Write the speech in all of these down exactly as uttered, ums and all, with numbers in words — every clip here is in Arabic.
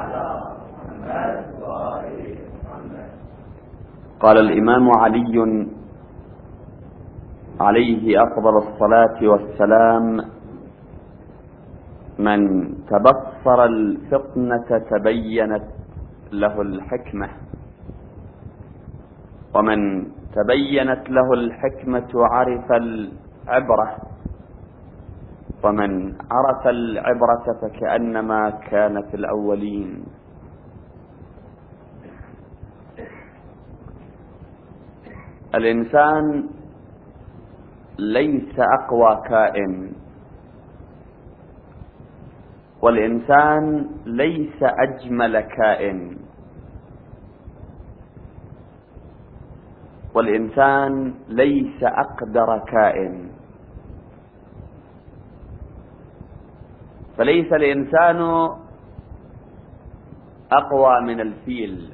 قال الإمام علي عليه أفضل الصلاة والسلام: من تبصر الفطنة تبينت له الحكمة، ومن تبينت له الحكمة عرف العبرة، ومن عرف العبرة فكأنما كانت الأولين. الإنسان ليس أقوى كائن، والإنسان ليس أجمل كائن، والإنسان ليس أقدر كائن. فليس الإنسان أقوى من الفيل،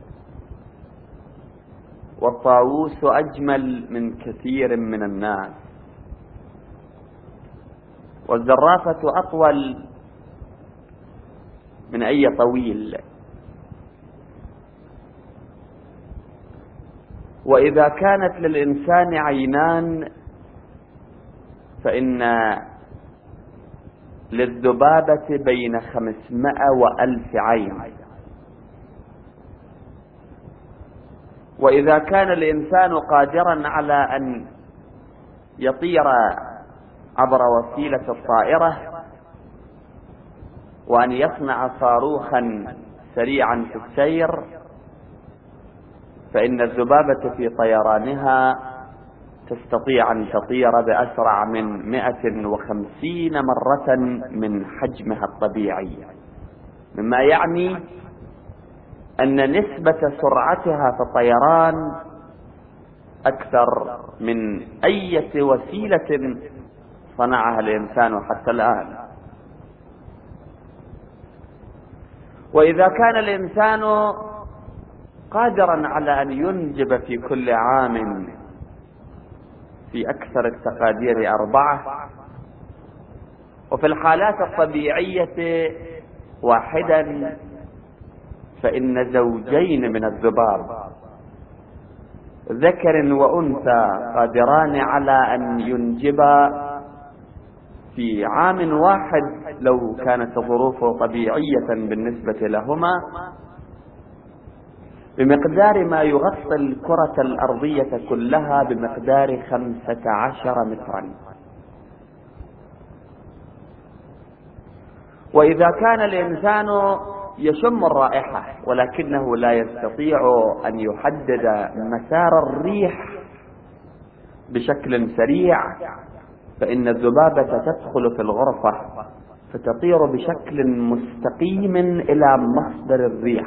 والطاووس أجمل من كثير من الناس، والزرافة أطول من أي طويل. وإذا كانت للإنسان عينان فإن للذبابة بين خمسمائة وألف عين. وإذا كان الإنسان قادرا على أن يطير عبر وسيلة الطائرة، وأن يصنع صاروخا سريعا في السير، فإن الذبابة في طيرانها تستطيع أن تطير بأسرع من مئة وخمسين مرة من حجمها الطبيعي، مما يعني أن نسبة سرعتها في الطيران أكثر من أي وسيلة صنعها الإنسان حتى الآن. وإذا كان الإنسان قادرا على أن ينجب في كل عام في أكثر التقادير أربعة، وفي الحالات الطبيعية واحدا، فإن زوجين من الذباب ذكر وأنثى قادران على أن ينجبا في عام واحد، لو كانت الظروف طبيعية بالنسبة لهما، بمقدار ما يغطي الكرة الأرضية كلها بمقدار خمسة عشر مترا. وإذا كان الإنسان يشم الرائحة ولكنه لا يستطيع أن يحدد مسار الريح بشكل سريع، فإن الذبابة تدخل في الغرفة فتطير بشكل مستقيم إلى مصدر الريح.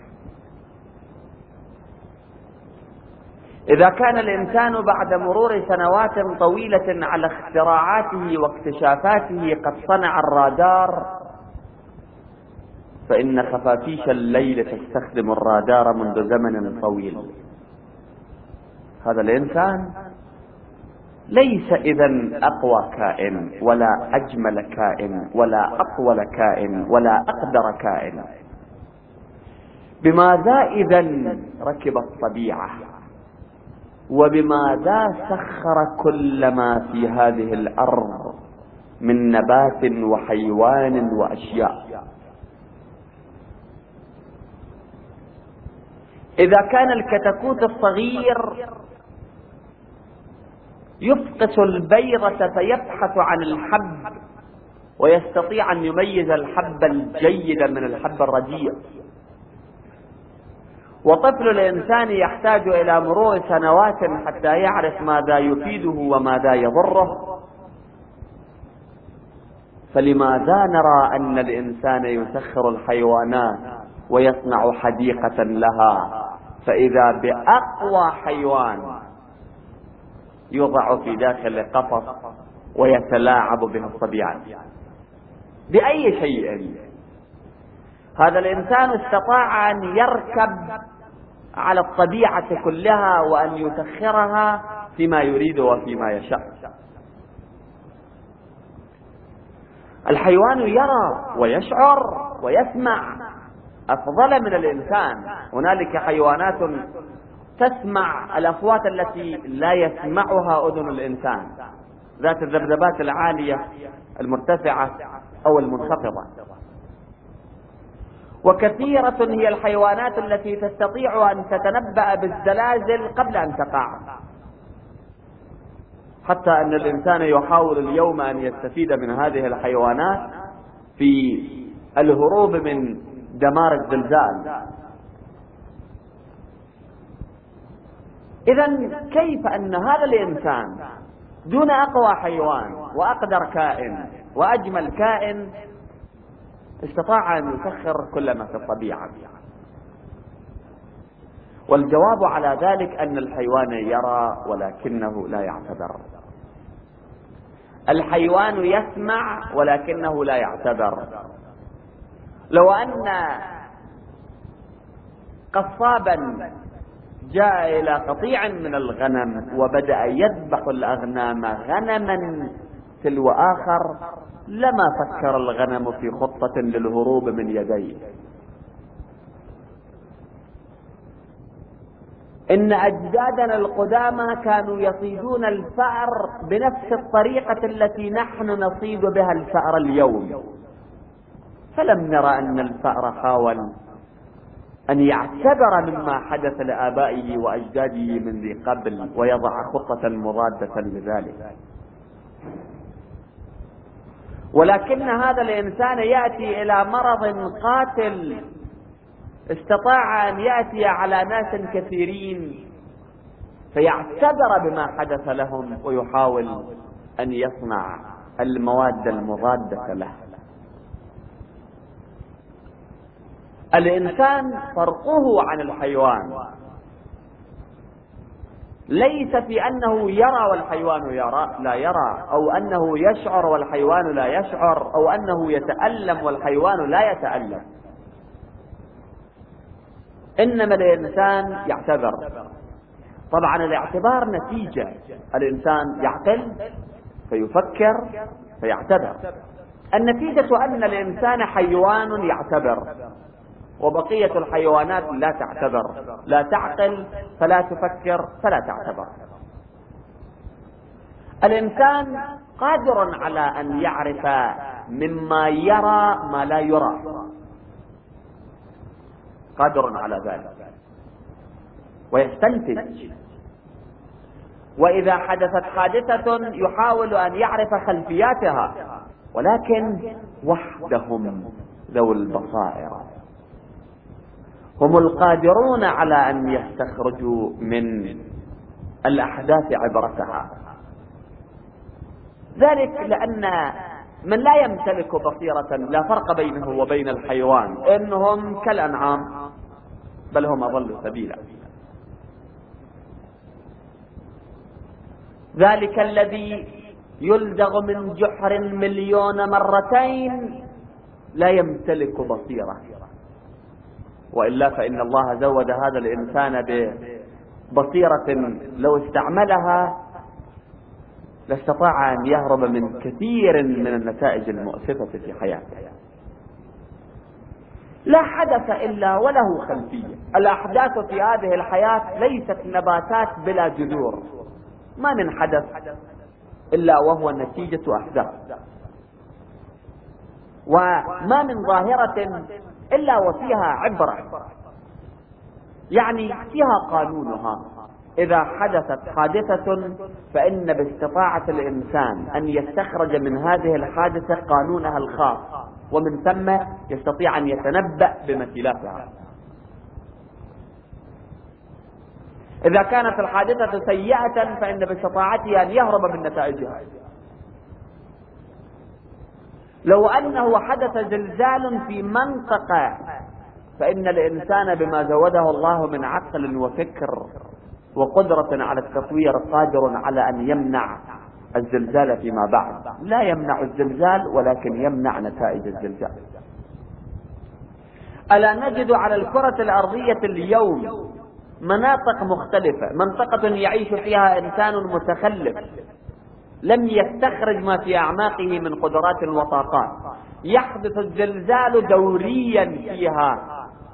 إذا كان الإنسان بعد مرور سنوات طويلة على اختراعاته واكتشافاته قد صنع الرادار، فإن خفافيش الليل تستخدم الرادار منذ زمن طويل. هذا الإنسان ليس إذن أقوى كائن، ولا أجمل كائن، ولا أطول كائن، ولا أقدر كائن. بماذا إذن ركب الطبيعة؟ وبماذا سخر كل ما في هذه الأرض من نبات وحيوان وأشياء؟ إذا كان الكتكوت الصغير يفقس البيضة فيبحث عن الحب ويستطيع أن يميز الحب الجيد من الحب الرديء، وطفل الإنسان يحتاج إلى مرور سنوات حتى يعرف ماذا يفيده وماذا يضره، فلماذا نرى أن الإنسان يسخر الحيوانات ويصنع حديقة لها، فإذا بأقوى حيوان يوضع في داخل قفص ويتلاعب به الصبيان؟ بأي شيء؟ هذا الإنسان استطاع أن يركب على الطبيعة كلها وأن يسخرها فيما يريد وفيما يشاء. الحيوان يرى ويشعر ويسمع أفضل من الإنسان. هنالك حيوانات تسمع الأصوات التي لا يسمعها أذن الإنسان، ذات الذبذبات العالية المرتفعة أو المنخفضة. وكثيرة هي الحيوانات التي تستطيع أن تتنبأ بالزلازل قبل أن تقع، حتى أن الإنسان يحاول اليوم أن يستفيد من هذه الحيوانات في الهروب من دمار الزلزال. إذن كيف أن هذا الإنسان دون أقوى حيوان وأقدر كائن وأجمل كائن استطاع أن يسخر كل ما في الطبيعة؟ والجواب على ذلك أن الحيوان يرى ولكنه لا يعتبر. الحيوان يسمع ولكنه لا يعتبر. لو أن قصابا جاء إلى قطيع من الغنم وبدأ يذبح الأغنام غنما تلو آخر لما فكر الغنم في خطة للهروب من يديه. إن أجدادنا القدامى كانوا يصيدون الفأر بنفس الطريقة التي نحن نصيد بها الفأر اليوم، فلم نرى أن الفأر حاول أن يعتبر مما حدث لآبائه وأجداده من ذي قبل ويضع خطة مضادة لذلك. ولكن هذا الإنسان يأتي إلى مرض قاتل استطاع أن يأتي على ناس كثيرين فيعتبر بما حدث لهم ويحاول أن يصنع المواد المضادة له. الإنسان فرقه عن الحيوان ليس في أنه يرى والحيوان يرى لا يرى، أو أنه يشعر والحيوان لا يشعر، أو أنه يتألم والحيوان لا يتألم. إنما الإنسان يعتبر. طبعا الاعتبار نتيجة، الإنسان يعقل فيفكر فيعتبر. النتيجة أن الإنسان حيوان يعتبر وبقية الحيوانات لا تعتبر، لا تعقل فلا تفكر فلا تعتبر. الإنسان قادر على أن يعرف مما يرى ما لا يرى، قادر على ذلك ويستنتج. وإذا حدثت حادثة يحاول أن يعرف خلفياتها، ولكن وحدهم ذو البصائر هم القادرون على أن يستخرجوا من الأحداث عبرتها. ذلك لأن من لا يمتلك بصيرة لا فرق بينه وبين الحيوان، إنهم كالأنعام بل هم أضل سبيلا. ذلك الذي يلدغ من جحر مليون مرتين لا يمتلك بصيرة، وإلا فإن الله زود هذا الإنسان ببصيرة لو استعملها لاستطاع أن يهرب من كثير من النتائج المؤسفة في حياته. لا حدث إلا وله خلفية. الأحداث في هذه الحياة ليست نباتات بلا جذور، ما من حدث إلا وهو نتيجة أحداث، وما من ظاهرة إلا وفيها عبرة، يعني فيها قانونها. إذا حدثت حادثة فإن باستطاعة الإنسان أن يستخرج من هذه الحادثة قانونها الخاص، ومن ثم يستطيع أن يتنبأ بمثيلاتها. إذا كانت الحادثة سيئة فإن باستطاعته أن يهرب من نتائجها. لو أنه حدث زلزال في منطقة فإن الإنسان بما زوده الله من عقل وفكر وقدرة على التطوير قادر على أن يمنع الزلزال فيما بعد. لا يمنع الزلزال ولكن يمنع نتائج الزلزال. ألا نجد على الكرة الأرضية اليوم مناطق مختلفة، منطقة يعيش فيها إنسان متخلف لم يستخرج ما في أعماقه من قدرات وطاقات، يحدث الزلزال دوريا فيها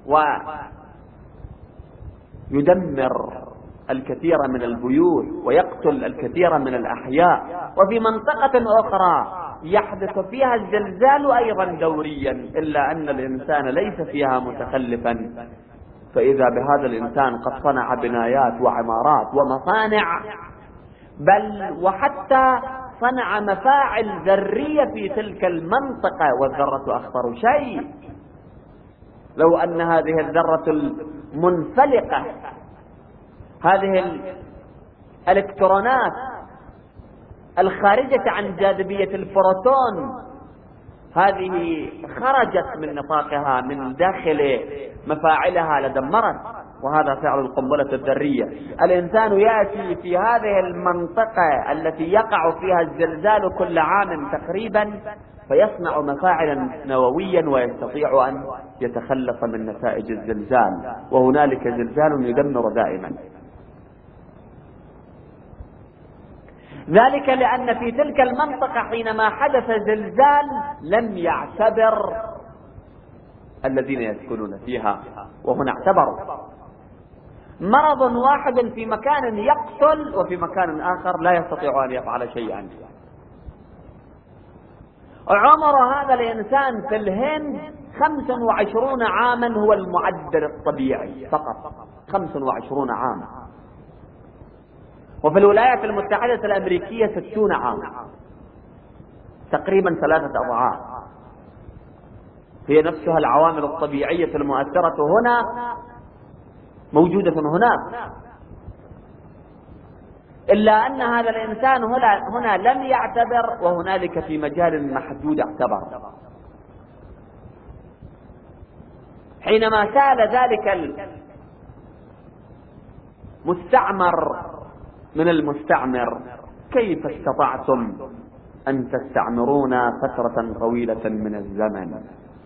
ويدمر الكثير من البيوت ويقتل الكثير من الأحياء، وفي منطقة أخرى يحدث فيها الزلزال أيضا دوريا، إلا أن الإنسان ليس فيها متخلفا، فإذا بهذا الإنسان قد صنع بنايات وعمارات ومصانع، بل وحتى صنع مفاعل ذرية في تلك المنطقة، والذرة أخطر شيء. لو أن هذه الذرة المنفلقة، هذه الإلكترونات الخارجة عن جاذبية البروتون، هذه خرجت من نطاقها من داخل مفاعلها لدمرت، وهذا فعل القنبلة الذرية. الإنسان يأتي في هذه المنطقة التي يقع فيها الزلزال كل عام تقريبا، فيصنع مفاعلا نوويا ويستطيع أن يتخلص من نتائج الزلزال، وهنالك زلزال يدمر دائما. ذلك لأن في تلك المنطقة حينما حدث زلزال لم يعتبر الذين يسكنون فيها، وهنا اعتبروا. مرض واحد في مكان يقتل وفي مكان آخر لا يستطيع أن يفعل شيئا. عمر هذا الإنسان في الهند خمسا وعشرون عاما هو المعدل الطبيعي فقط، خمسا وعشرون عاما. وفي الولايات المتحدة الأمريكية ستون عاما، تقريبا ثلاثة أضعاف. هي نفسها العوامل الطبيعية المؤثرة هنا موجودة هناك، إلا أن هذا الإنسان هنا لم يعتبر، وهنالك في مجال محدود اعتبر. حينما سأل ذلك المستعمر من المستعمر: كيف استطعتم أن تستعمرونا فترة طويلة من الزمن؟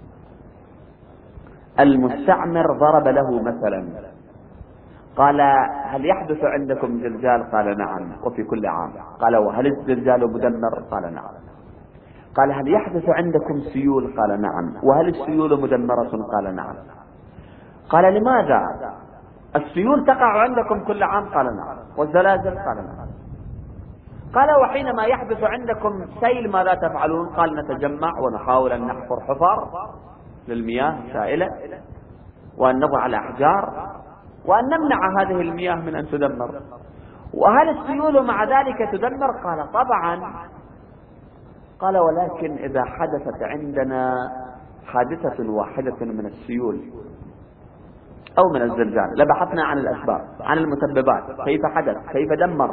المستعمر ضرب له مثلا، قال: هل يحدث عندكم زلزال؟ قال: نعم، وفي كل عام. قال: وهل الزلزال مدمر؟ قال: نعم. قال: هل يحدث عندكم سيول؟ قال: نعم. وهل السيول مدمرة؟ قال: نعم. قال: لماذا؟ السيول تقع عندكم كل عام؟ قال: نعم. والزلازل؟ قال: نعم. قال: وحينما يحدث عندكم سيل ماذا تفعلون؟ قال: نتجمع ونحاول أن نحفر حفر للمياه السائلة، وأن نضع الأحجار، وأن نمنع هذه المياه من أن تدمر. وهل السيول مع ذلك تدمر؟ قال: طبعا. قال: ولكن إذا حدثت عندنا حادثة واحدة من السيول أو من الزلزال لبحثنا عن الأسباب، عن المسببات، كيف حدث، كيف دمر.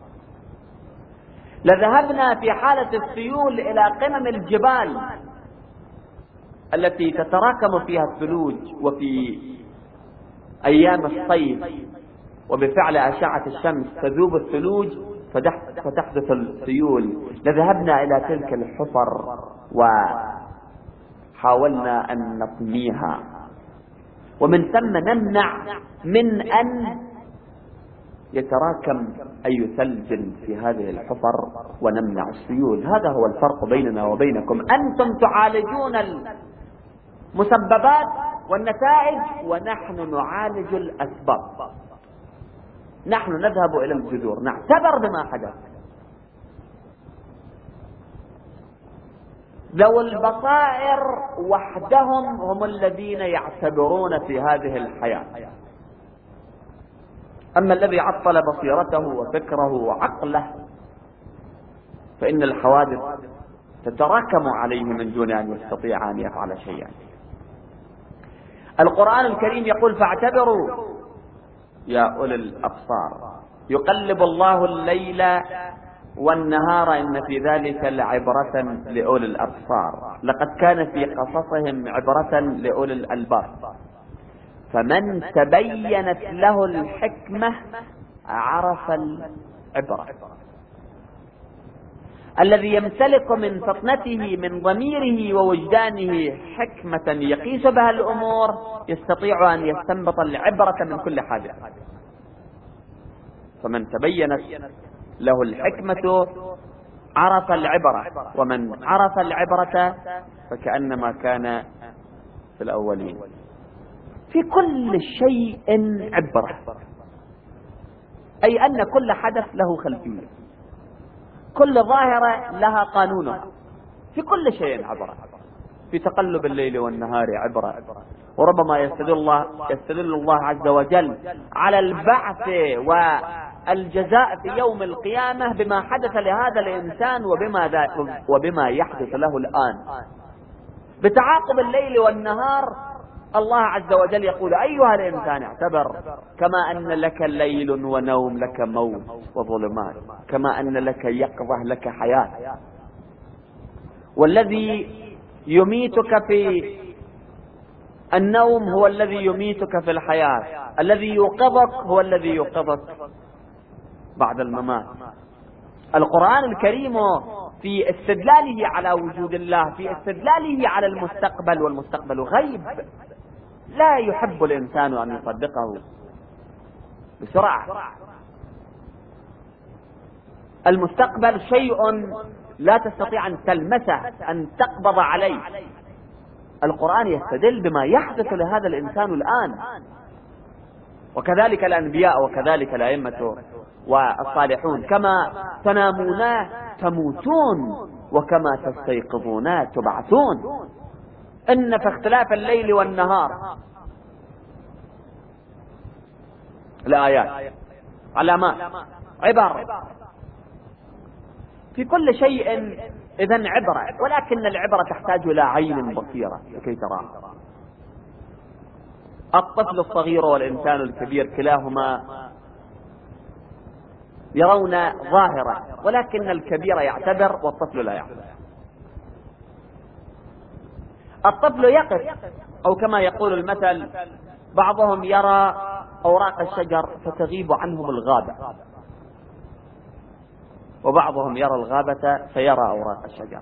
لذهبنا في حالة السيول إلى قمم الجبال التي تتراكم فيها الثلوج، وفي أيام الصيف وبفعل أشعة الشمس تذوب الثلوج فتحدث السيول. لذهبنا إلى تلك الحفر وحاولنا أن نطميها، ومن ثم نمنع من أن يتراكم أي ثلج في هذه الحفر، ونمنع السيول. هذا هو الفرق بيننا وبينكم. أنتم تعالجون المسببات والنتائج، ونحن نعالج الأسباب. نحن نذهب إلى الجذور، نعتبر بما حدث. ذو البصائر وحدهم هم الذين يعتبرون في هذه الحياة، أما الذي عطل بصيرته وفكره وعقله فإن الحوادث تتراكم عليه من دون أن يستطيع أن يفعل شيئا. القرآن الكريم يقول: فاعتبروا يا أولي الأبصار يقلب الله الليل والنهار إن في ذلك لعبرة لأولي الأبصار لقد كان في قصصهم عبرة لأولي الألباب فمن تبينت له الحكمة عرف العبرة. الذي يمتلك من فطنته من ضميره ووجدانه حكمة يقيس بها الأمور يستطيع أن يستنبط العبرة من كل حادث. فمن تبينت له الحكمة عرف العبرة، ومن عرف العبرة فكأنما كان في الأولين. في كل شيء عبرة، أي أن كل حدث له خلفية، كل ظاهرة لها قانونها، في كل شيء عبرة. في تقلب الليل والنهار عبرة. وربما يستدل الله يستدل الله عز وجل على البعث والجزاء في يوم القيامة بما حدث لهذا الإنسان وبما وبما يحدث له الآن. بتعاقب الليل والنهار الله عز وجل يقول: أيها الإنسان اعتبر، كما أن لك ليل ونوم، لك موت وظلمات، كما أن لك يقظة، لك حياة. والذي يميتك في النوم هو الذي يميتك في الحياة، الذي يوقظك هو الذي يوقظك بعد الممات. القرآن الكريم في استدلاله على وجود الله، في استدلاله على المستقبل، والمستقبل غيب لا يحب الإنسان أن يصدقه بسرعة. المستقبل شيء لا تستطيع أن تلمسه، أن تقبض عليه. القرآن يستدل بما يحدث لهذا الإنسان الآن، وكذلك الأنبياء وكذلك الأئمة والصالحون. كما تنامون تموتون وكما تستيقظون تبعثون. إن في اختلاف الليل والنهار الآيات علامات عبر، في كل شيء إذن عبرة، ولكن العبرة تحتاج إلى عين بصيرة لكي تراها. الطفل الصغير والإنسان الكبير كلاهما يرون ظاهرة، ولكن الكبير يعتبر والطفل لا يعتبر. الطفل يقف، أو كما يقول المثل: بعضهم يرى أوراق الشجر فتغيب عنهم الغابة، وبعضهم يرى الغابة فيرى أوراق الشجر.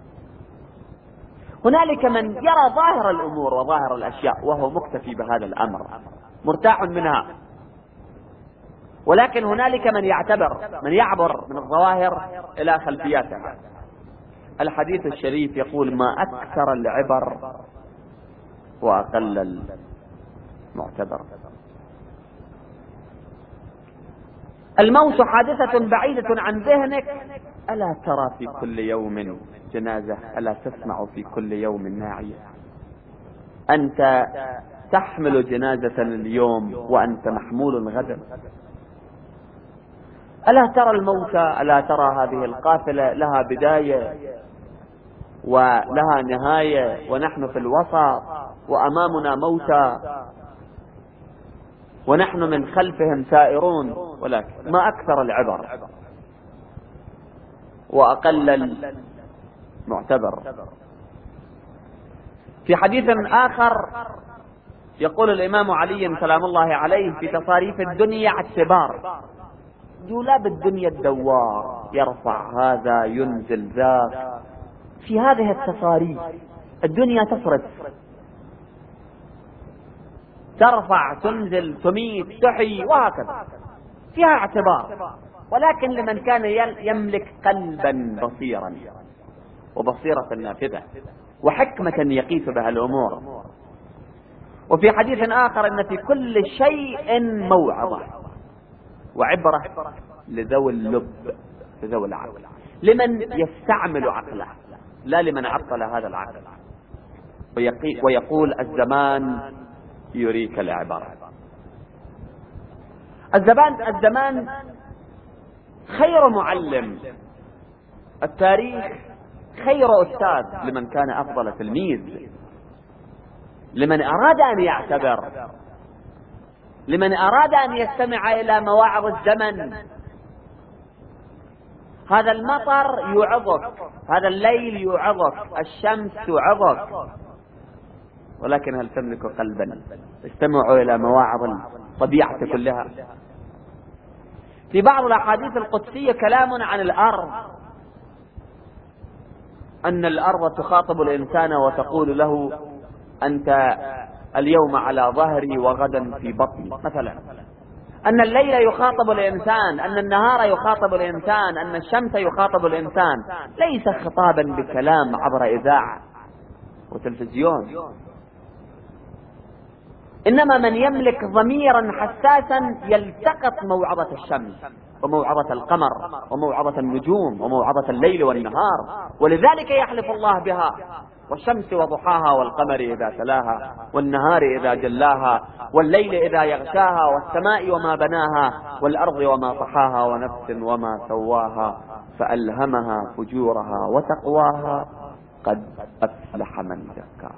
هنالك من يرى ظاهر الأمور وظاهر الأشياء وهو مكتفي بهذا الأمر، مرتاح منها، ولكن هنالك من يعتبر، من يعبر من الظواهر إلى خلفياتها. الحديث الشريف يقول: ما أكثر العبر وأقل المعتبر. الموت حادثة بعيدة عن ذهنك، ألا ترى في كل يوم جنازة، ألا تسمع في كل يوم ناعية. أنت تحمل جنازة اليوم وأنت محمول غدا. ألا ترى الموتى، ألا ترى هذه القافلة لها بداية ولها نهاية، ونحن في الوسط وأمامنا موتى ونحن من خلفهم سائرون. ولكن ما أكثر العبر وأقل المعتبر. في حديث آخر يقول الإمام علي سلام الله عليه في تصاريف الدنيا اعتبار: دولاب الدنيا الدوار، يرفع هذا ينزل ذاك. في هذه التصاريف الدنيا تصرف، ترفع تنزل تميت تحيي وهكذا، فيها اعتبار. ولكن لمن كان يملك قلبا بصيرا وبصيرة نافذة وحكمة يقيس بها الأمور. وفي حديث آخر: إن في كل شيء موعظة وعبرة لذوي اللب، لذوي العقل، لمن يستعمل عقله، لا لمن عطل هذا العقل. ويقول: الزمان يريك العبارة. الزمان الزمان خير معلم، التاريخ خير أستاذ لمن كان أفضل تلميذ، لمن أراد أن يعتبر، لمن أراد أن يستمع إلى مواعظ الزمن. هذا المطر يوعظك، هذا الليل يوعظك، الشمس توعظك، ولكن هل تملك قلبا استمعوا إلى مواعظ الطبيعة كلها؟ في بعض الأحاديث القدسية كلام عن الأرض، أن الأرض تخاطب الإنسان وتقول له: أنت اليوم على ظهري وغدا في بطني مثلا. أن الليل يخاطب الإنسان، أن النهار يخاطب الإنسان، أن الشمس يخاطب الإنسان، ليس خطابا بكلام عبر إذاعة وتلفزيون، إنما من يملك ضميرا حساسا يلتقط موعظة الشمس وموعظة القمر وموعظة النجوم وموعظة الليل والنهار، ولذلك يحلف الله بها: والشمس وضحاها والقمر إذا تلاها والنهار إذا جلاها والليل إذا يغشاها والسماء وما بناها والأرض وما طحاها ونفس وما سواها فألهمها فجورها وتقواها قد أفلح من زكاها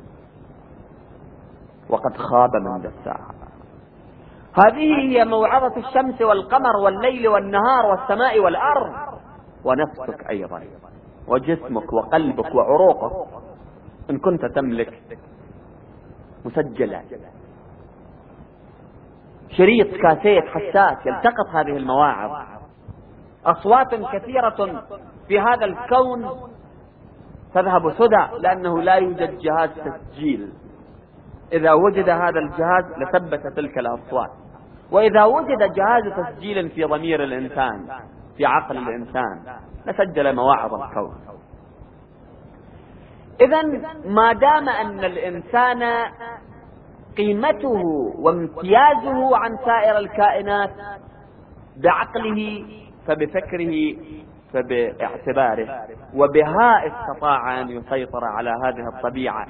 وقد خاب من دساها. هذه هي موعظة الشمس والقمر والليل والنهار والسماء والأرض، ونفسك أيضا وجسمك وقلبك وعروقك إن كنت تملك مسجلا شريط كاسيت حساس يلتقط هذه المواعظ. أصوات كثيرة في هذا الكون تذهب سدى لأنه لا يوجد جهاز تسجيل. إذا وجد هذا الجهاز لثبت تلك الأصوات، وإذا وجد جهاز تسجيل في ضمير الإنسان في عقل الإنسان لسجل مواعظ الكون. إذن ما دام أن الإنسان قيمته وامتيازه عن سائر الكائنات بعقله فبفكره فباعتباره، وبها استطاع أن يسيطر على هذه الطبيعة،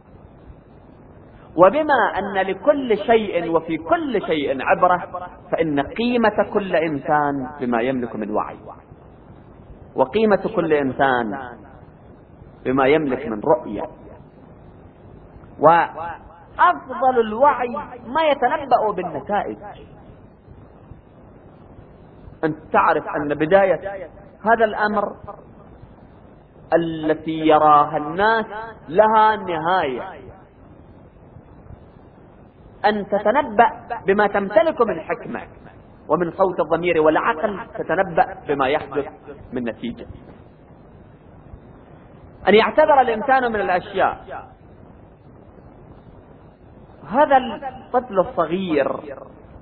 وبما أن لكل شيء وفي كل شيء عبرة، فإن قيمة كل إنسان بما يملك من وعي، وقيمة كل إنسان بما يملك من رؤية. وأفضل الوعي ما يتنبأ بالنتائج. أنت تعرف أن بداية هذا الأمر التي يراها الناس لها نهاية، أن تتنبأ بما تمتلك من حكمة ومن صوت الضمير والعقل، تتنبأ بما يحدث من نتيجة. أن يعتبر الإنسان من الأشياء. هذا الطفل الصغير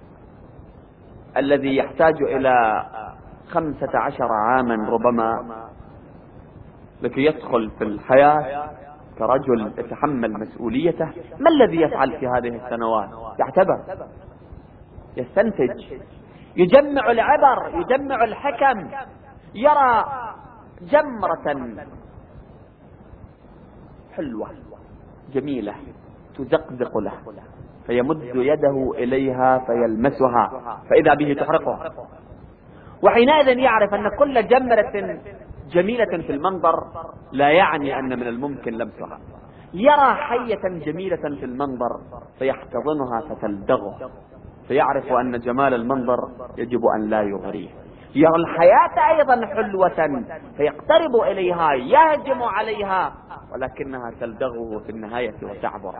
الذي يحتاج إلى خمسة عشر عاما ربما لكي يدخل في الحياة كرجل يتحمل مسؤوليته، ما الذي يفعل في هذه السنوات؟ يعتبر، يستنتج، يجمع العبر، يجمع الحكم، يرى جمرة حلوة جميلة تزقزق له فيمد يده إليها فيلمسها فإذا به تحرقها، وحينئذ يعرف أن كل جمرة جميلة في المنظر لا يعني أن من الممكن لمسها. يرى حية جميلة في المنظر فيحتضنها فتلدغه فيعرف أن جمال المنظر يجب أن لا يغريه. يرى الحياة أيضا حلوة فيقترب إليها يهجم عليها ولكنها تلدغه في النهاية وتعبر.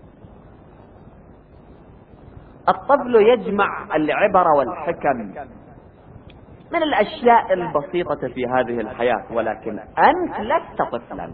الطفل يجمع العبر والحكم من الأشياء البسيطة في هذه الحياة، ولكن أنت لست طفلا،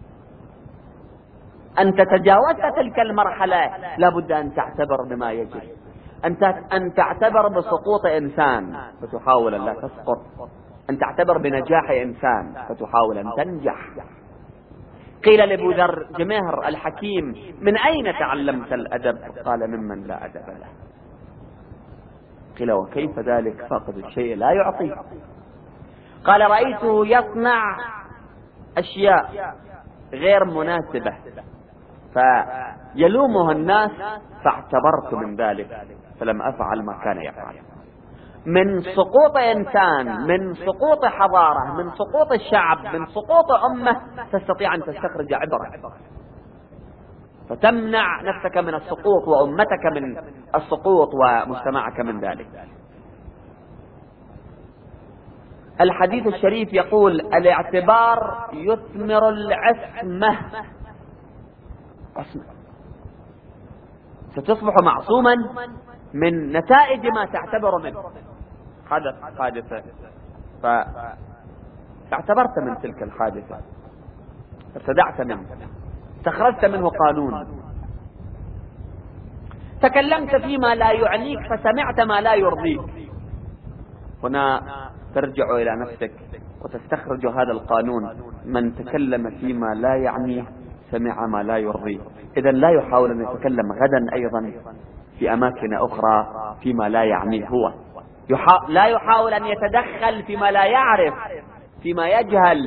أنت تجاوزت تلك المرحلة. لابد أن تعتبر بما يجب، أنت أن تعتبر بسقوط إنسان فتحاول أن لا تسقط، أن تعتبر بنجاح إنسان فتحاول أن تنجح. قيل لأبو ذر جميهر الحكيم: من أين تعلمت الأدب؟ قال: ممن لا أدب له. قيل: وكيف ذلك؟ فاقد الشيء لا يعطيه. قال: رأيته يصنع أشياء غير مناسبة فيلومه الناس فاعتبرت من ذلك فلم أفعل ما كان يفعل. من سقوط إنسان، من سقوط حضارة، من سقوط الشعب، من سقوط أمة تستطيع أن تستخرج عبرة فتمنع نفسك من السقوط وأمتك من السقوط ومجتمعك من ذلك. الحديث الشريف يقول: الاعتبار يثمر العصمة. عصمة، ستصبح معصوما من نتائج ما تعتبر منه. حدث حادثة فاعتبرت من تلك الحادثة، ارتدعت منه، استخرجت منه قانون، تكلمت فيما لا يعنيك فسمعت ما لا يرضيك. هنا ترجع إلى نفسك وتستخرج هذا القانون: من تكلم فيما لا يعنيه سمع ما لا يرضيه. إذا لا يحاول أن يتكلم غدا أيضا في أماكن أخرى فيما لا يعنيه هو، يحا... لا يحاول أن يتدخل فيما لا يعرف، فيما يجهل.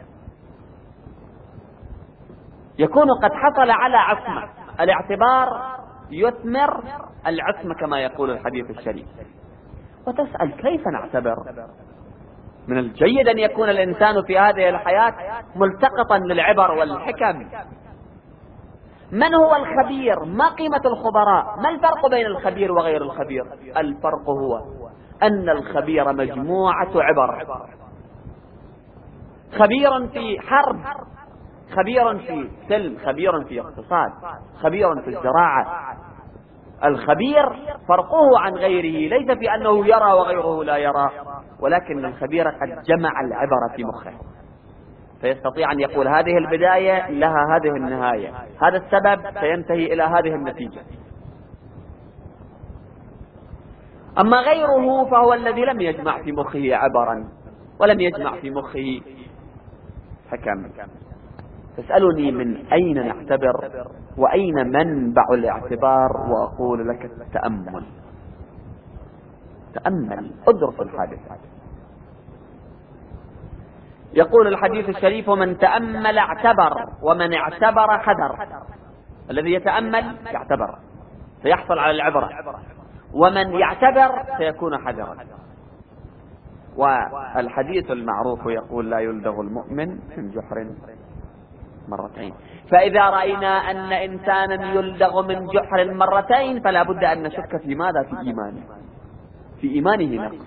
يكون قد حصل على عصمة. الاعتبار يثمر العصمة كما يقول الحديث الشريف. وتسأل كيف نعتبر؟ من الجيد أن يكون الإنسان في هذه الحياة ملتقطا للعبر والحكم. من هو الخبير؟ ما قيمة الخبراء؟ ما الفرق بين الخبير وغير الخبير؟ الفرق هو أن الخبير مجموعة عبر. خبير في حرب، خبير في سلم، خبير في اقتصاد، خبير في الزراعة. الخبير فرقه عن غيره ليس في أنه يرى وغيره لا يرى، ولكن الخبير قد جمع العبر في مخه، فيستطيع أن يقول هذه البداية لها هذه النهاية، هذا السبب سينتهي إلى هذه النتيجة. أما غيره فهو الذي لم يجمع في مخه عبرا ولم يجمع في مخه حكم. تسألني من أين نعتبر وأين منبع الاعتبار، وأقول لك التأمل. تأمل، ادرس الحادثة. يقول الحديث الشريف: من تأمل اعتبر، ومن اعتبر حذر. الذي يتأمل يعتبر سيحصل على العبرة، ومن يعتبر سيكون حذرا. والحديث المعروف يقول: لا يلدغ المؤمن من جحر مرتين. فإذا رأينا أن إنسانا يلدغ من جحر مرتين فلا بد أن نشك في ماذا؟ في إيمانه، في إيمانه نقص.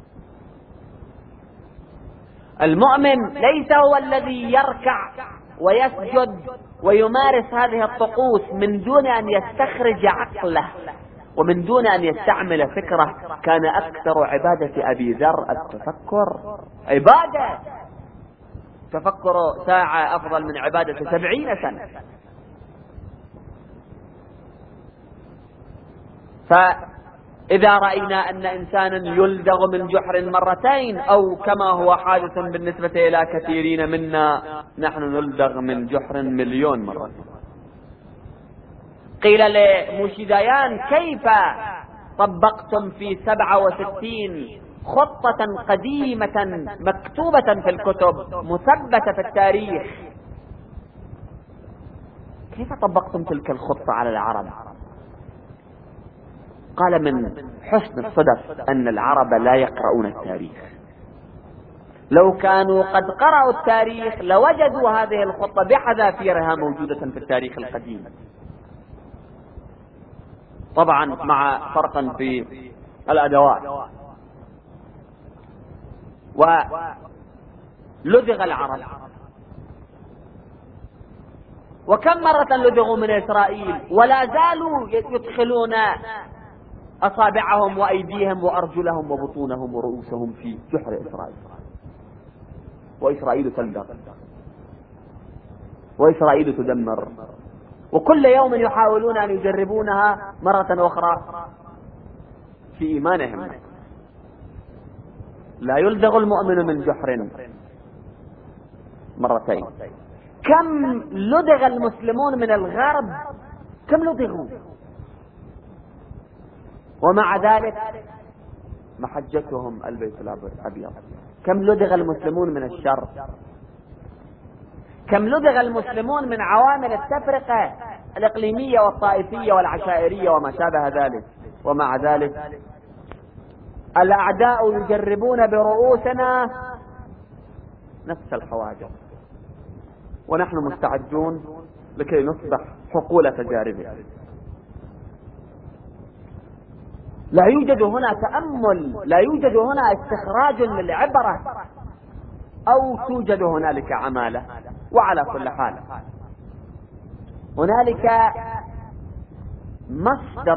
المؤمن ليس هو الذي يركع ويسجد ويمارس هذه الطقوس من دون أن يستخرج عقله ومن دون أن يستعمل فكره. كان أكثر عبادة أبي ذر التفكر. عبادة تفكر ساعة أفضل من عبادة سبعين سنة. فإذا رأينا أن إنسانا يلدغ من جحر مرتين، أو كما هو حادث بالنسبة إلى كثيرين منا، نحن نلدغ من جحر مليون مرة. قيل لموشيدايان: كيف طبقتم في سبعة وستين خطة قديمة مكتوبة في الكتب مثبتة في التاريخ، كيف طبقتم تلك الخطة على العرب؟ قال: من حسن الصدف أن العرب لا يقرؤون التاريخ. لو كانوا قد قرأوا التاريخ لوجدوا هذه الخطة بحذافيرها موجودة في التاريخ القديم. طبعا مع فرق في الأدوات. ولدغ العرب، وكم مرة لدغوا من إسرائيل ولا زالوا يدخلون أصابعهم وأيديهم وأرجلهم وبطونهم ورؤوسهم في جحر إسرائيل، وإسرائيل تلدغ، وإسرائيل تدمر، وكل يوم يحاولون أن يجربونها مرة أخرى في إيمانهم. لا يلدغ المؤمن من جحر مرتين. كم لدغ المسلمون من الغرب، كم لدغوا، ومع ذلك محجتهم البيت الأبيض. كم لدغ المسلمون من الشر، كم لدغ المسلمون من عوامل التفرقة الإقليمية والطائفية والعشائرية وما شابه ذلك، ومع ذلك الأعداء يجربون برؤوسنا نفس الحواجز، ونحن مستعدون لكي نصبح حقول تجاربه. لا يوجد هنا تأمل، لا يوجد هنا استخراج للعبرة، أو توجد هنالك عمالة. وعلى كل حال هنالك مصدر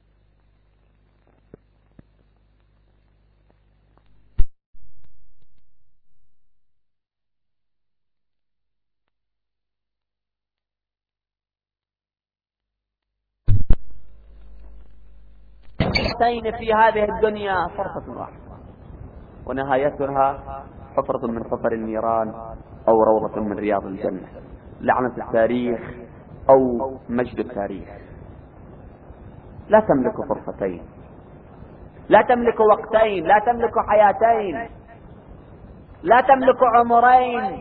في هذه الدنيا فرصة واحدة، ونهايتها حفرة من حفر النيران أو روضة من رياض الجنة. لعنة التاريخ أو مجد التاريخ. لا تملك فرصتين، لا تملك وقتين، لا تملك حياتين، لا تملك عمرين،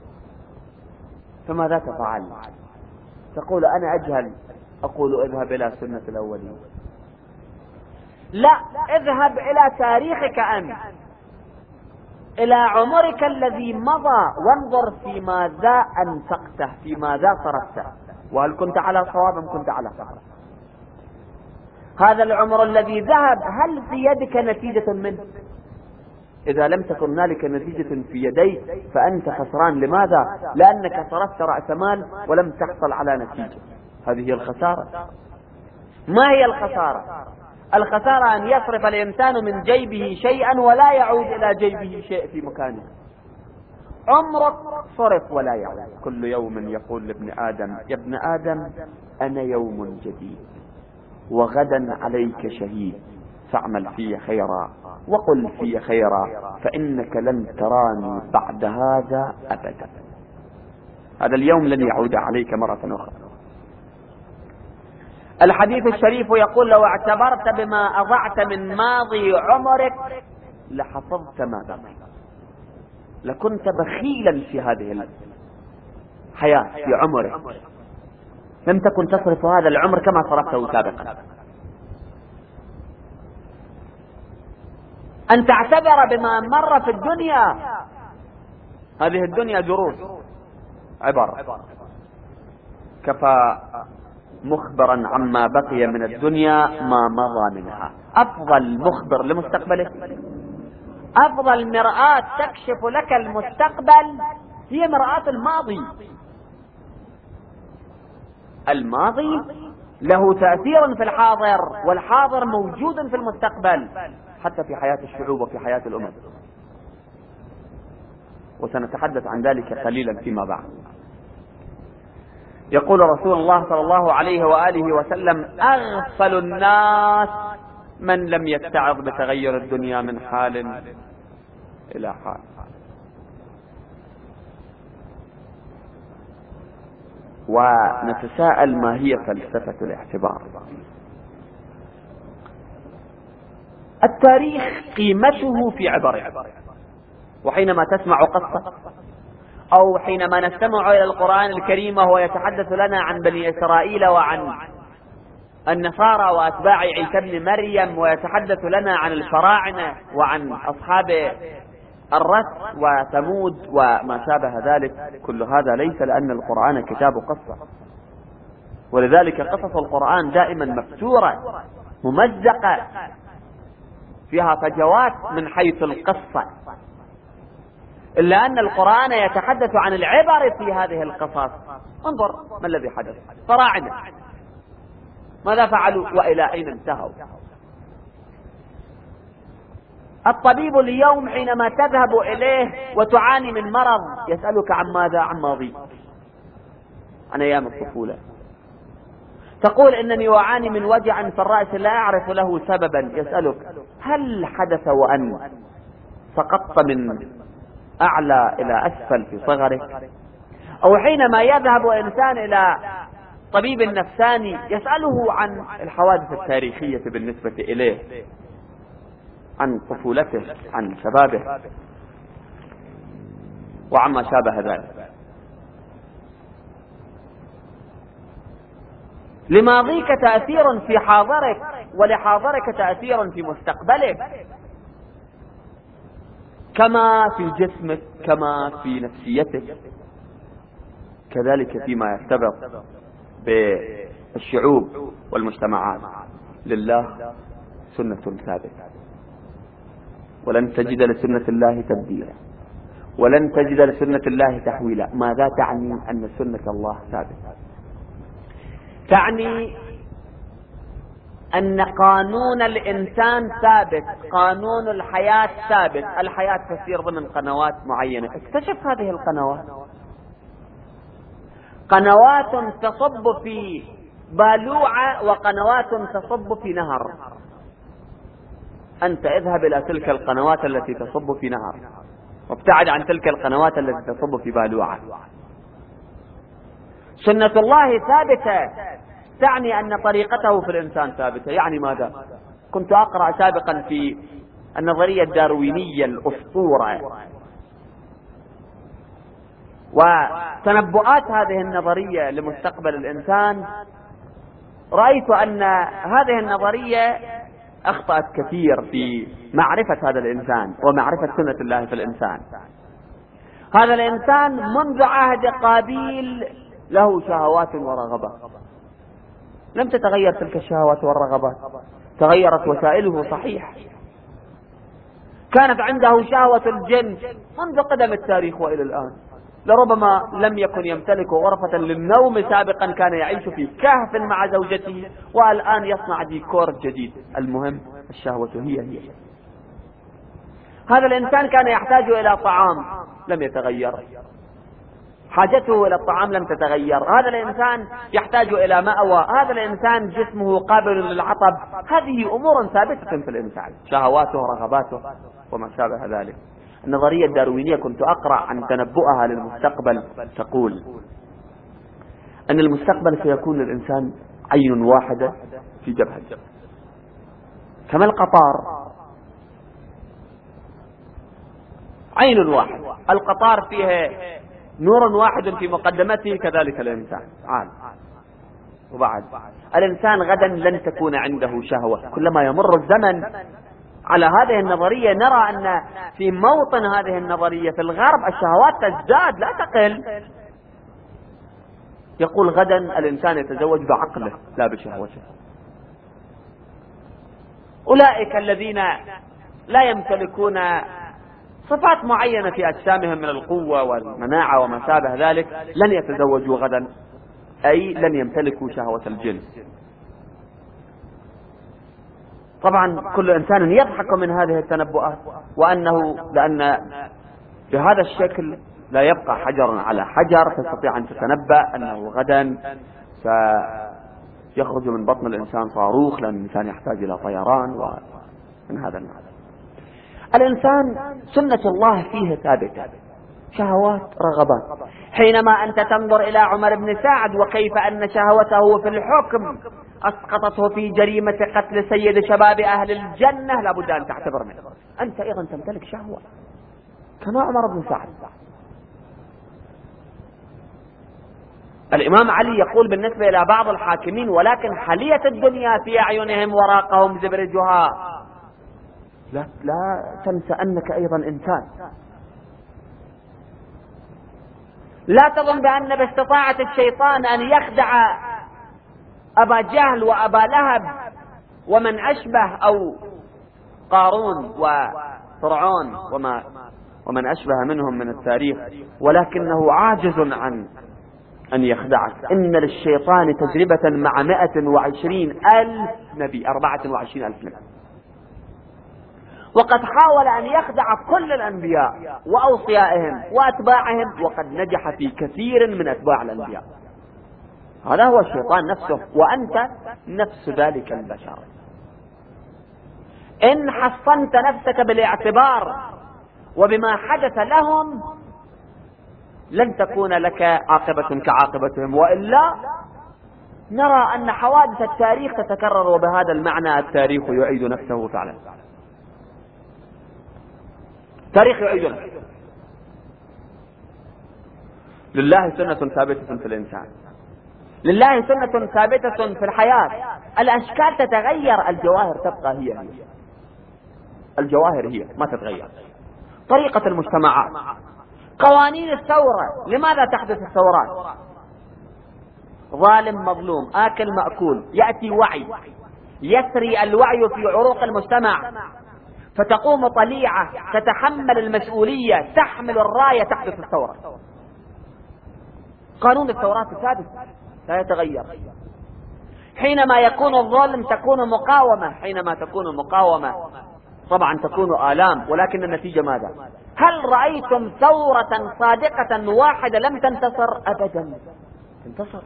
فماذا تفعل؟ تقول أنا أجهل، أقول اذهب إلى سنة الأولين. لا، اذهب إلى تاريخك أنت، إلى عمرك الذي مضى، وانظر في ماذا أنفقته، في ماذا صرفته، وهل كنت على صواب أم كنت على خطأ. هذا العمر الذي ذهب هل في يدك نتيجة منه؟ إذا لم تكن هنالك نتيجة في يديك فأنت خسران. لماذا؟ لأنك صرفت رأس مال ولم تحصل على نتيجة. هذه هي الخسارة. ما هي الخسارة؟ الخسارة أن يصرف الإنسان من جيبه شيئا ولا يعود إلى جيبه شيء في مكانه. عمرك صرف ولا يعود. كل يوم يقول لابن آدم يا ابن آدم أنا يوم جديد وغدا عليك شهيد، فاعمل في خيرا وقل في خيرا فإنك لن تراني بعد هذا أبدا. هذا اليوم لن يعود عليك مرة أخرى. الحديث الشريف يقول لو اعتبرت بما أضعت من ماضي عمرك لحفظت ما بقي، لكنت بخيلا في هذه الحياة، في عمرك لم تكن تصرف هذا العمر كما صرفته سابقا. أن تعتبر بما مر في الدنيا. هذه الدنيا دروس عبر، كفى مخبرا عما بقي من الدنيا ما مضى منها. أفضل مخبر لمستقبلك، أفضل مرآة تكشف لك المستقبل هي مرآة الماضي. الماضي له تأثير في الحاضر، والحاضر موجود في المستقبل حتى في حياة الشعوب وفي حياة الأمم، وسنتحدث عن ذلك قليلا فيما بعد. يقول رسول الله صلى الله عليه وآله وسلم أغفل الناس من لم يتعظ بتغير الدنيا من حال إلى حال. ونتساءل ما هي فلسفة الاعتبار؟ التاريخ قيمته في عبره، وحينما تسمع قصة أو حينما نستمع إلى القرآن الكريم وهو يتحدث لنا عن بني إسرائيل وعن النصارى وأتباع عيسى ابن مريم، ويتحدث لنا عن الفراعنة وعن أصحاب الرس وثمود وما شابه ذلك، كل هذا ليس لأن القرآن كتاب قصة، ولذلك قصص القرآن دائما مفتورة ممزقة فيها فجوات من حيث القصة، إلا أن القرآن يتحدث عن العبر في هذه القصص. انظر ما الذي حدث. فراعنة ماذا فعلوا وإلى أين انتهوا؟ الطبيب اليوم حينما تذهب إليه وتعاني من مرض يسألك عن ماذا؟ عن ماضيك، عن أيام الطفولة. تقول إنني أعاني من وجع في الرأس لا أعرف له سببا، يسألك هل حدث وأن سقطت من أعلى إلى أسفل في صغرك؟ أو حينما يذهب إنسان إلى طبيب نفساني يسأله عن الحوادث التاريخية بالنسبة إليه، عن طفولته، عن شبابه وعما شابه ذلك. لماضيك تأثير في حاضرك، ولحاضرك تأثير في مستقبلك، كما في جسمك، كما في نفسيتك، كذلك فيما يرتبط بالشعوب والمجتمعات. لله سنة ثابتة، ولن تجد لسنة الله تبديلا، ولن تجد لسنة الله تحويلا. ماذا تعني أن سنة الله ثابتة؟ تعني أن قانون الإنسان ثابت، قانون الحياة ثابت. الحياة تسير ضمن قنوات معينة. اكتشف هذه القنوات، قنوات تصب في بالوعة وقنوات تصب في نهر. أنت اذهب إلى تلك القنوات التي تصب في نهر، وابتعد عن تلك القنوات التي تصب في بالوعة. سنة الله ثابتة تعني أن طريقته في الإنسان ثابتة. يعني ماذا؟ كنت أقرأ سابقا في النظرية الداروينية الأسطورة وتنبؤات هذه النظرية لمستقبل الإنسان، رأيت أن هذه النظرية أخطأت كثير في معرفة هذا الإنسان ومعرفة سنة الله في الإنسان. هذا الإنسان منذ عهد قابيل له شهوات ورغبات، لم تتغير تلك الشهوات والرغبات، تغيرت وسائله صحيح. كانت عنده شهوة الجنس منذ قدم التاريخ وإلى الآن، لربما لم يكن يمتلك غرفة للنوم سابقا، كان يعيش في كهف مع زوجته والآن يصنع ديكور جديد. المهم الشهوة هي هي. هذا الإنسان كان يحتاج إلى طعام لم يتغير، حاجته إلى الطعام لم تتغير. هذا الإنسان يحتاج إلى مأوى، هذا الإنسان جسمه قابل للعطب. هذه أمور ثابتة في الإنسان، شهواته رغباته وما شابه ذلك. النظرية الداروينية كنت أقرأ عن تنبؤها للمستقبل، تقول أن المستقبل سيكون للإنسان عين واحدة في جبهة، كما القطار عين واحد، القطار فيه نور واحد في مقدمته، كذلك الإنسان عال. وبعد الإنسان غدا لن تكون عنده شهوة. كلما يمر الزمن على هذه النظرية نرى أن في موطن هذه النظرية في الغرب الشهوات تزداد لا تقل. يقول غدا الإنسان يتزوج بعقله لا بشهوته. أولئك الذين لا يمتلكون صفات معينة في أجسامهم من القوة والمناعة وما شابه ذلك لن يتزوجوا غدا، أي لن يمتلكوا شهوة الجنس. طبعا كل إنسان يضحك من هذه التنبؤات، وأنه لأن بهذا الشكل لا يبقى حجر على حجر تستطيع أن تتنبأ أنه غدا سيخرج من بطن الإنسان صاروخ، لأن الإنسان يحتاج إلى طيران ومن هذا النوع. الإنسان سنة الله فيه ثابتة، شهوات رغبات. حينما أنت تنظر إلى عمر بن سعد وكيف أن شهوته في الحكم أسقطته في جريمة قتل سيد شباب أهل الجنة، لابد أن تعتبر منه. أنت أيضا تمتلك شهوة كما عمر بن سعد. الإمام علي يقول بالنسبة إلى بعض الحاكمين: ولكن حلية الدنيا في أعينهم وراقهم زبرجها. لا, لا تنسى أنك أيضا إنسان. لا تظن بأن باستطاعة الشيطان أن يخدع أبا جهل وأبا لهب ومن أشبه، أو قارون وفرعون وما ومن أشبه منهم من التاريخ، ولكنه عاجز عن أن يخدعك. إن للشيطان تجربة مع مائة وعشرين ألف نبي، أربعة وعشرين ألف نبي، وقد حاول أن يخدع كل الأنبياء وأوصيائهم وأتباعهم، وقد نجح في كثير من أتباع الأنبياء. هذا هو الشيطان نفسه، وأنت نفس ذلك البشر. إن حصنت نفسك بالاعتبار وبما حدث لهم لن تكون لك عاقبة كعاقبتهم، وإلا نرى أن حوادث التاريخ تتكرر، وبهذا المعنى التاريخ يعيد نفسه فعلا. التاريخ يعيد نفسه. لله سنة ثابتة في الإنسان، لله سنة ثابتة في الحياة. الأشكال تتغير، الجواهر تبقى هي هي. الجواهر هي ما تتغير. طريقة المجتمعات، قوانين الثورة. لماذا تحدث الثورات؟ ظالم مظلوم، آكل مأكول، يأتي وعي، يسري الوعي في عروق المجتمع، فتقوم طليعة تتحمل المسؤولية، تحمل الراية، تحدث الثورة. قانون الثورات ثابت لا يتغير. حينما يكون الظلم تكون مقاومة، حينما تكون مقاومة طبعا تكون آلام، ولكن النتيجة ماذا؟ هل رأيتم ثورة صادقة واحدة لم تنتصر؟ أبدا تنتصر.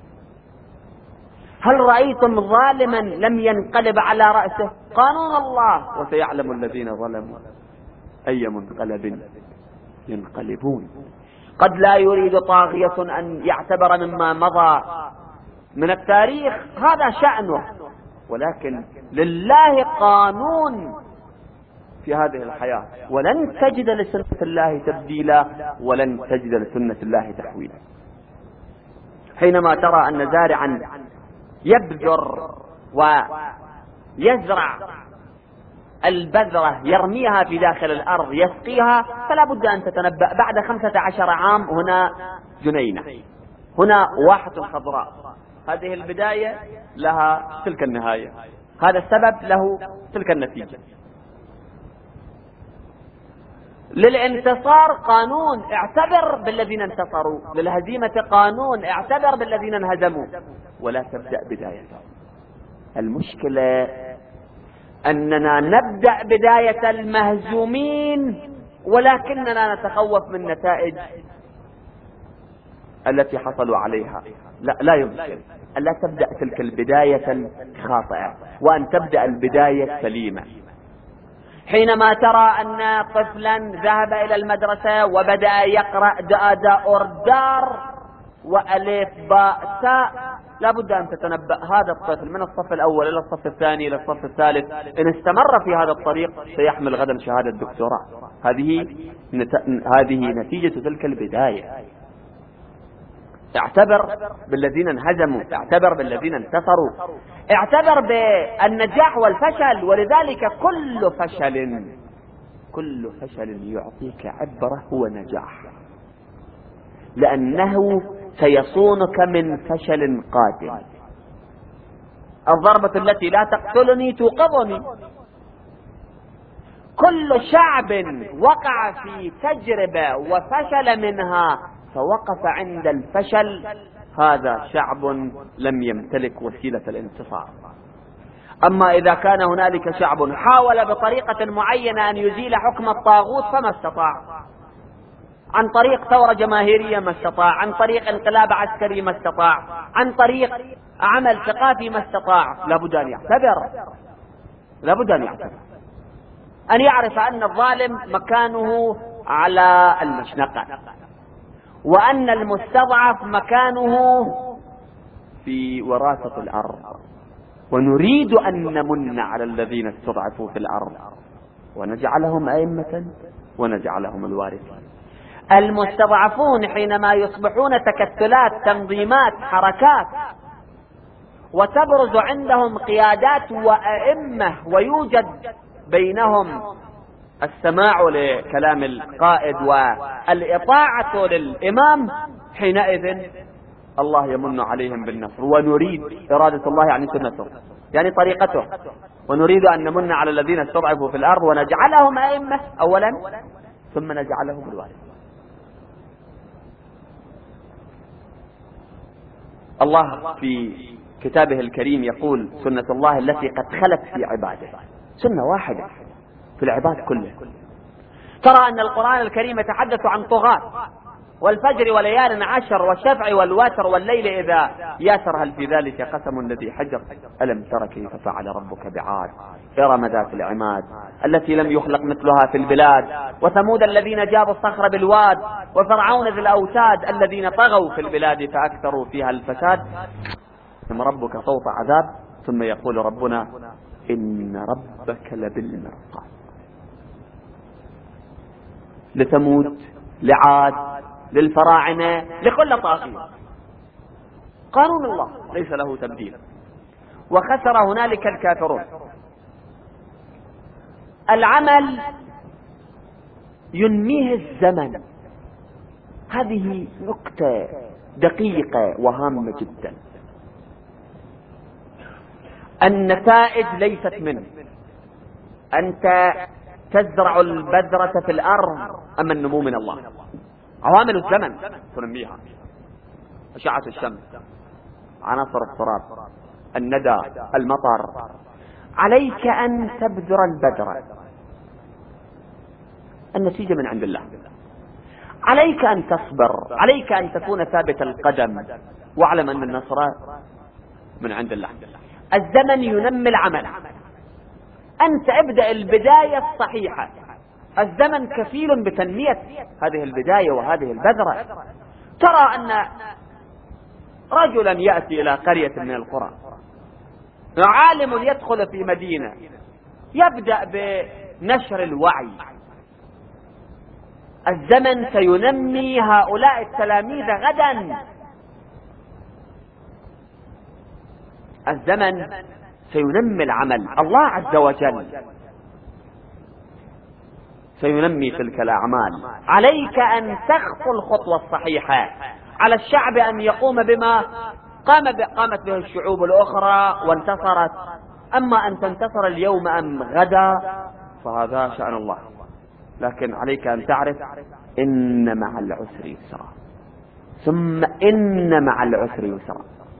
هل رأيتم ظالما لم ينقلب على رأسه؟ قانون الله. وسيعلم الذين ظلموا أي منقلب ينقلبون. قد لا يريد طاغية أن يعتبر مما مضى من التاريخ، هذا شأنه، ولكن لله قانون في هذه الحياة، ولن تجد لسنة الله تبديلا ولن تجد لسنة الله تحويلا. حينما ترى أن زارعا يبذر ويزرع البذرة يرميها في داخل الأرض يسقيها، فلا بد أن تتنبأ بعد خمسة عشر عام هنا جنينة، هنا واحة خضراء، هذه البداية لها تلك النهاية، هذا السبب له تلك النتيجة. للانتصار قانون، اعتبر بالذين انتصروا، للهزيمة قانون، اعتبر بالذين انهزموا، ولا تبدأ بدايته. المشكلة أننا نبدأ بداية المهزومين ولكننا نتخوف من نتائج التي حصلوا عليها. لا, لا يمكن ألا تبدأ تلك البداية الخاطئة وأن تبدأ البداية السليمة. حينما ترى أن طفلا ذهب إلى المدرسة وبدأ يقرأ داء داء أوردار وألف باء تاء، لا بد أن تتنبأ هذا الطفل من الصف الأول إلى الصف الثاني إلى الصف الثالث إن استمر في هذا الطريق سيحمل غدا شهادة دكتوراه. هذه نت... هذه نتيجة تلك البداية. اعتبر بالذين انهزموا، اعتبر بالذين انتصروا، اعتبر بالنجاح والفشل. ولذلك كل فشل كل فشل يعطيك عبرة هو نجاح، لأنه سيصونك من فشل قادم. الضربة التي لا تقتلني توقظني. كل شعب وقع في تجربة وفشل منها فوقف عند الفشل، هذا شعب لم يمتلك وسيلة الانتصار. أما إذا كان هنالك شعب حاول بطريقة معينة أن يزيل حكم الطاغوت فما استطاع، عن طريق ثورة جماهيرية ما استطاع، عن طريق انقلاب عسكري ما استطاع، عن طريق عمل ثقافي ما استطاع، لابد أن يعتبر لابد أن يعتبر أن يعرف أن الظالم مكانه على المشنقة، وأن المستضعف مكانه في وراثة الأرض، ونريد أن نمن على الذين استضعفوا في الأرض ونجعلهم أئمة ونجعلهم الوارثين. المستضعفون حينما يصبحون تكتلات، تنظيمات، حركات، وتبرز عندهم قيادات وأئمة ويوجد بينهم السماع لكلام القائد والإطاعة للإمام، حينئذ الله يمن عليهم بالنصر. ونريد إرادة الله يعني سنته، يعني طريقته، ونريد أن نمن على الذين استضعفوا في الأرض ونجعلهم أئمة أولا ثم نجعلهم الوارثين. الله في كتابه الكريم يقول سنة الله التي قد خلت في عباده، سنة واحدة في العباد كله. ترى أن القرآن الكريم يتحدث عن طغاة، والفجر وليال عشر والشفع والوتر والليل إذا ياسر، هل في ذلك قسم الذي حجر؟ ألم تر كيف فعل ربك بعاد إرم ذات العماد التي لم يخلق مثلها في البلاد، وثمود الذين جابوا الصخر بالواد، وفرعون ذي الأوتاد الذين طغوا في البلاد فأكثروا فيها الفساد. ثم ربك صوت عذاب، ثم يقول ربنا إن ربك لبالمرصاد. لثمود، لعاد، للفراعنة، لكل طاغية، قانون الله ليس له تبديل. وخسر هنالك الكافرون. العمل ينميه الزمن، هذه نقطة دقيقة وهامة جدا. النتائج ليست منه، أنت تزرع البذرة في الأرض، أما النمو من الله. عوامل الزمن تنميها، أشعة الشمس، عناصر التراب، الندى، المطر. عليك أن تبذر البذرة، النتيجة من عند الله. عليك أن تصبر، عليك أن تكون ثابت القدم، واعلم أن النصر من عند الله. الزمن ينمي العمل. أنت ابدأ البداية الصحيحة، الزمن كفيل بتنمية هذه البداية وهذه البذرة. ترى أن رجلا يأتي إلى قرية من القرى، عالم يدخل في مدينة، يبدأ بنشر الوعي. الزمن سينمي هؤلاء التلاميذ غدا، الزمن سينمي العمل. الله عز وجل سينمي تلك الأعمال. عليك أن تخطو الخطوة الصحيحة، على الشعب أن يقوم بما قام قامت به الشعوب الأخرى وانتصرت. أما أن تنتصر اليوم أم غدا فهذا شأن الله، لكن عليك أن تعرف إن مع العسر يسرا، ثم إن مع العسر يسرا.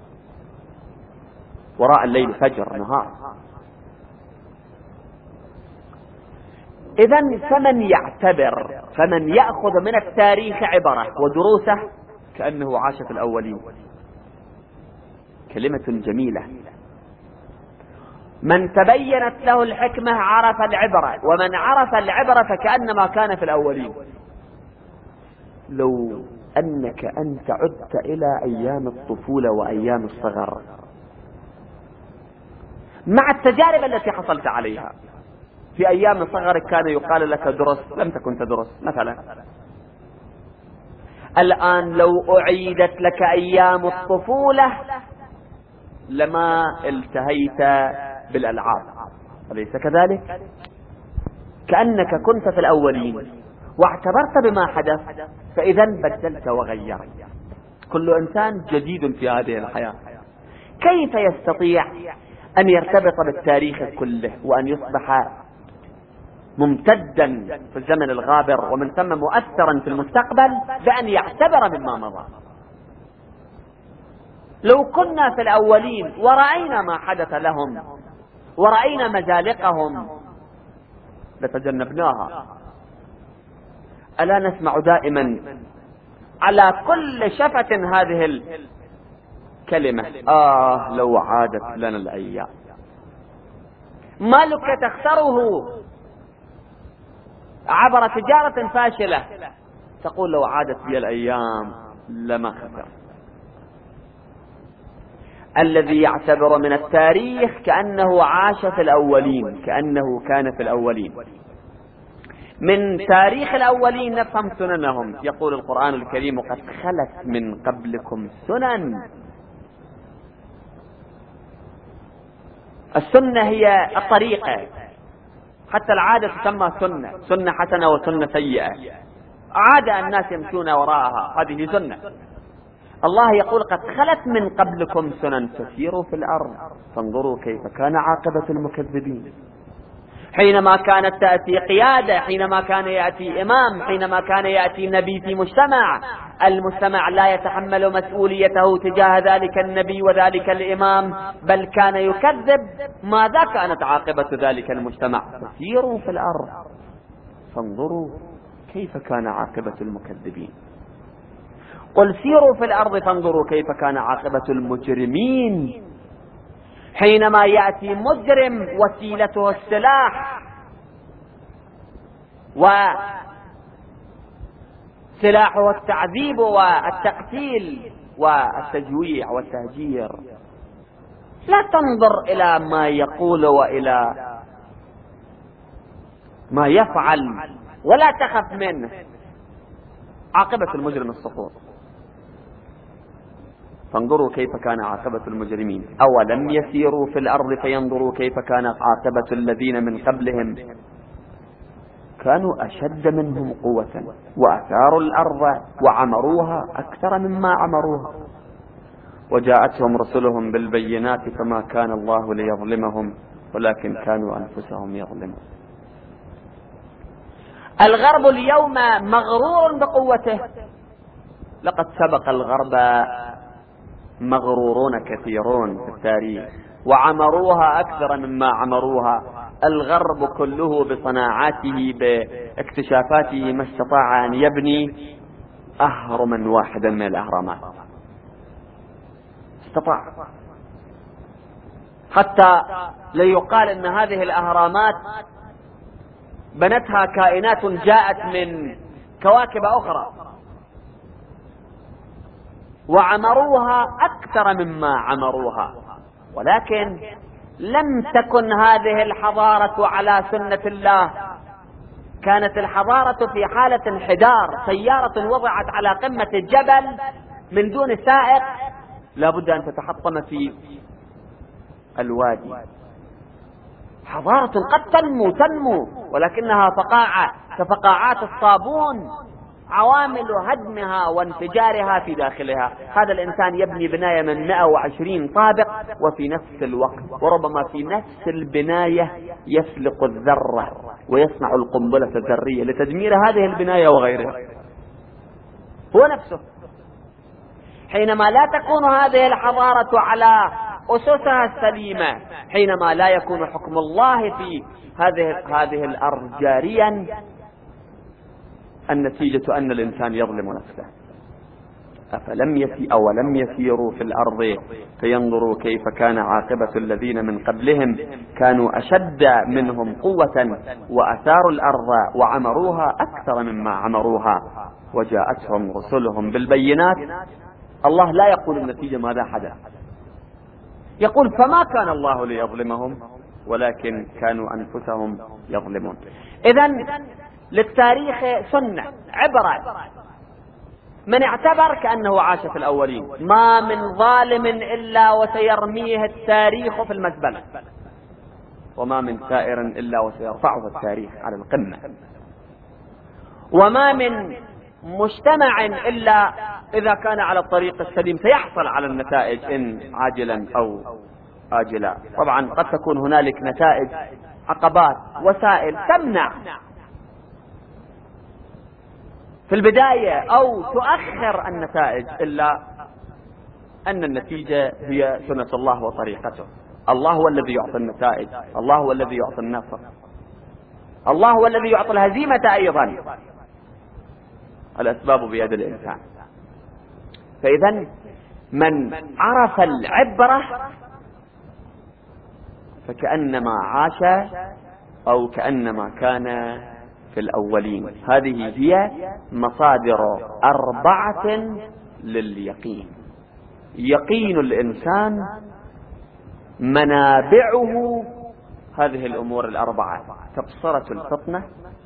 وراء الليل فجر نهار. إذن فمن يعتبر، فمن يأخذ من التاريخ عبرة ودروسه كأنه عاش في الأولين. كلمة جميلة. من تبينت له الحكمة عرف العبرة، ومن عرف العبرة فكأنما كان في الأولين. لو أنك أنت عدت إلى أيام الطفولة وأيام الصغر مع التجارب التي حصلت عليها، في أيام صغرك كان يقال لك درس، لم تكن تدرس مثلا. الآن لو أعيدت لك أيام الطفولة لما التهيت بالألعاب، أليس كذلك؟ كأنك كنت في الأولين واعتبرت بما حدث، فإذا بدلت وغيرت. كل إنسان جديد في هذه الحياة. كيف يستطيع أن يرتبط بالتاريخ كله وأن يصبح ممتدا في الزمن الغابر ومن ثم مؤثرا في المستقبل بأن يعتبر مما مضى؟ لو كنا في الأولين ورأينا ما حدث لهم ورأينا مزالقهم لتجنبناها. ألا نسمع دائما على كل شفة هذه الكلمة: آه لو عادت لنا الأيام. مالك تخسره عبر تجارة فاشلة، تقول لو عادت بي الأيام لما خسر. الذي يعتبر من التاريخ كأنه عاش في الأولين، كأنه كان في الأولين. من تاريخ الأولين نفهم سننهم. يقول القرآن الكريم: قد خلت من قبلكم سنن. السنة هي الطريقة، حتى العادة تسمى سنة، سنة حسنة وسنة سيئة. عادة الناس يمشون وراءها، هذه سنة. الله يقول: قد خلت من قبلكم سنن فسيروا في الأرض فانظروا كيف كان عاقبة المكذبين. حينما كانت تأتي قيادة، حينما كان يأتي إمام، حينما كان يأتي نبي في مجتمع، المجتمع لا يتحمل مسؤوليته تجاه ذلك النبي وذلك الإمام، بل كان يكذب. ماذا كانت عاقبة ذلك المجتمع؟ فسيروا في الأرض فانظروا كيف كان عاقبة المكذبين. قل سيروا في الأرض فانظروا كيف كان عاقبة المجرمين. حينما يأتي مجرم وسيلته السلاح وسلاحه التعذيب والتقتيل والتجويع والتهجير، لا تنظر إلى ما يقول وإلى ما يفعل ولا تخف منه. عاقبة المجرم السقوط. فانظروا كيف كان عاقبة المجرمين. أولم يسيروا في الأرض فينظروا كيف كان عاقبة الذين من قبلهم كانوا أشد منهم قوة وأثاروا الأرض وعمروها أكثر مما عمروها وجاءتهم رسلهم بالبينات فما كان الله ليظلمهم ولكن كانوا أنفسهم يظلمون. الغرب اليوم مغرور بقوته. لقد سبق الغرب مغرورون كثيرون في التاريخ وعمروها أكثر مما عمروها. الغرب كله بصناعاته باكتشافاته ما استطاع أن يبني أهرما واحدا من الأهرامات. استطاع حتى ليقال أن هذه الأهرامات بنتها كائنات جاءت من كواكب أخرى وعمروها أكثر مما عمروها، ولكن لم تكن هذه الحضارة على سنة الله. كانت الحضارة في حالة انحدار، سيارة وضعت على قمة الجبل من دون سائق لا بد أن تتحطم في الوادي. حضارة قد تنمو تنمو ولكنها فقاعة كفقاعات الصابون، عوامل هدمها وانفجارها في داخلها. هذا الإنسان يبني بناية من مئة وعشرين طابق وفي نفس الوقت وربما في نفس البناية يفلق الذرة ويصنع القنبلة الذرية لتدمير هذه البناية وغيرها. هو نفسه. حينما لا تكون هذه الحضارة على أسسها السليمة، حينما لا يكون حكم الله في هذه هذه الأرض جاريا، النتيجة أن الإنسان يظلم نفسه. أفلم يسي أو لم يسيروا في الأرض فينظروا كيف كان عاقبة الذين من قبلهم كانوا أشد منهم قوة وأثاروا الأرض وعمروها أكثر مما عمروها وجاءتهم رسلهم بالبينات. الله لا يقول النتيجة ماذا حدث، يقول فما كان الله ليظلمهم ولكن كانوا أنفسهم يظلمون. إذن للتاريخ سنة عبرة، من اعتبر كأنه عاش في الأولين. ما من ظالم إلا وسيرميه التاريخ في المزبلة، وما من ثائر إلا وسيرفعه التاريخ على القمة، وما من مجتمع إلا إذا كان على الطريق السليم سيحصل على النتائج إن عاجلا أو آجلا. طبعا قد تكون هنالك نتائج عقبات وسائل تمنع في البداية أو تؤخر النتائج، إلا أن النتيجة هي سنة الله وطريقته. الله هو الذي يعطي النتائج، الله هو الذي يعطي النصر، الله هو الذي يعطي الهزيمة أيضا. الأسباب بيد الإنسان. فإذا من عرف العبرة فكأنما عاش أو كأنما كان في الأولين. هذه هي مصادر أربعة لليقين. يقين الإنسان منابعه هذه الأمور الأربعة: تبصرة الفطنة،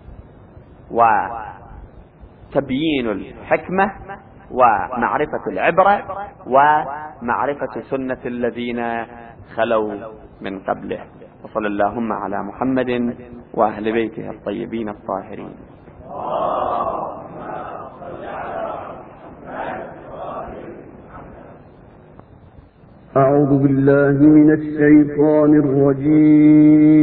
وتبيين الحكمة، ومعرفة العبرة، ومعرفة سنة الذين خلوا من قبله. وصلى اللهم على محمد وأهل بيته الطيبين الطاهرين. أعوذ بالله من الشيطان الرجيم.